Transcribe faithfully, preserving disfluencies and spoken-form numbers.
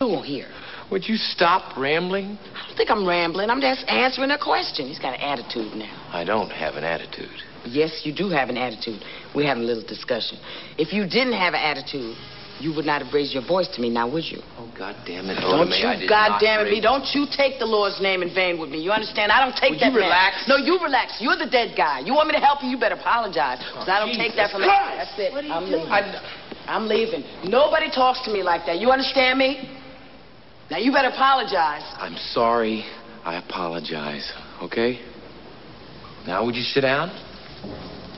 doing here? Would you stop rambling? I don't think I'm rambling. I'm just answering a question. He's got an attitude now. I don't have an attitude. Yes, you do have an attitude. We're having a little discussion. If you didn't have an attitude, you would not have raised your voice to me, now would you? Oh, God damn it, Don't May, you, I did God damn it, raise... me, don't you take the Lord's name in vain with me. You understand? I don't take Would that you man. relax? No, you relax. You're the dead guy. You want me to help you, you better apologize. Because Oh, I don't Jesus take that from Christ. you. That's it. What are you I'm doing? leaving. I... I'm leaving. Nobody talks to me like that. You understand me? Now, you better apologize. I'm sorry. I apologize, okay? Now, would you sit down?